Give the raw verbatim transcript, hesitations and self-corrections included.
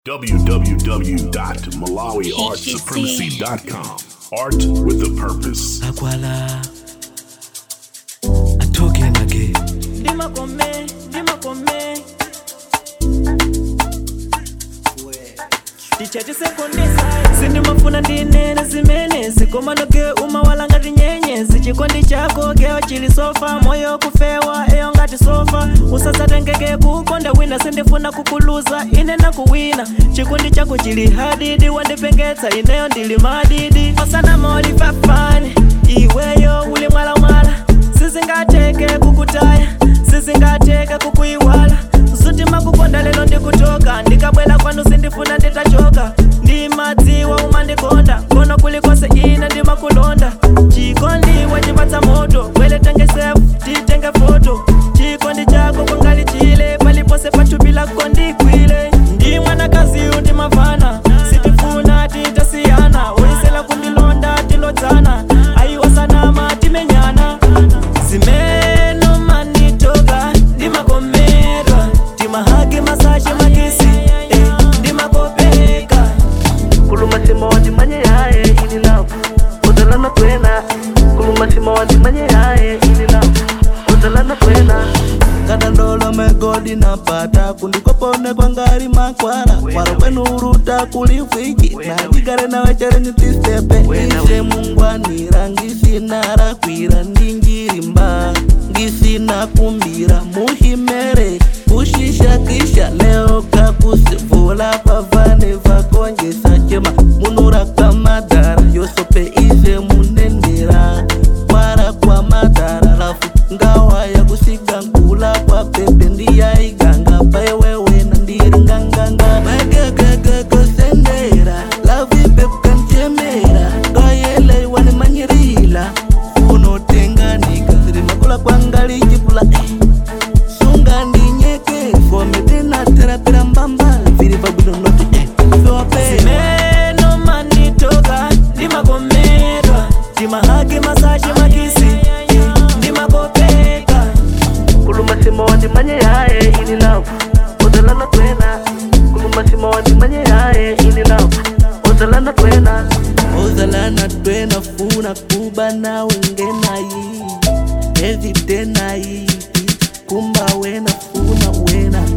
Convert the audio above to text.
w w w dot malawi art supremacy dot com. Art with a purpose. Akwala atoke nake Dima kome, dima kome Tichati sekondesa Sindi mafuna ndinene zimene Sikoma noke uma wala ngati nyenyezi Chikondi chako geo chili sofa Moyo kufewa eyo ngati sofa Usasa ngeke kukonda wina Sindifuna kukuluza ine na kuwina Chikondi chako chili hadidi Wandipengetsa ineyo ndili madidi Osana moli fafani Iweyo uli mwala mwala Sizingateke kukutaya Sizingateke kukuiwala Sutima kukonda lelo ndikutoka Ndikabwela kwanu sindifuna nditachoka Ndimadziwa umandikonda Kono kulikose ina ndima kulonda Chikondi wachipata moto Kwele tenge sefu, titenge foto Chikondi chako kwangali chile Palipose pachupila kondi kwile Ndi mwana kazi undi mavana Sitifuna titasiana Ulisela kundilonda tilotana Ayiwa sana matimenyana Zimeno manitoga Ndima komedwa Timahagi masaje magisi eh, Ndima kopeka Kuluma sima wadi manye yae ini love Udalana kwena Kuluma sima wadi manye yae ini love Udalana kwena Kadandolo megodi na pata Kulikopone kwa ngari makwara Waro wenu uruta kulifiki Na jigare na wechere nitistepe Ise mungwa ni rangi sinara Kwira ndinjiri mba Ngisi na kumbira Muhimere Ushisha kisha leo kakusifula Pavane vakonje sachema Munura kamadara Yosope ize munendera Wara kwa madara Lafu ngawa ya kusiga nkula Kwa pepe ndiya iganga Paewewe na ndiri nganganga Magagagago sendera Lavi pepe kanchemera Goyele wani manyirila Uno tenga nika Siri makula kwa ngali jipula Sunga ndinyeke Fomete na terapira mbamba Viri babulo noti eh Sope Zimeno manitoga Ndima komedwa Timahagi masaje magisi eh, Ndima kopeka Kuluma sima wandi manye yae ini love Udalana kwena Kuluma sima wandi manye yae ini love Udalana kwena Ozalana twena funa kuba na wengena yi Ezi tena yi Kumba wena funa wena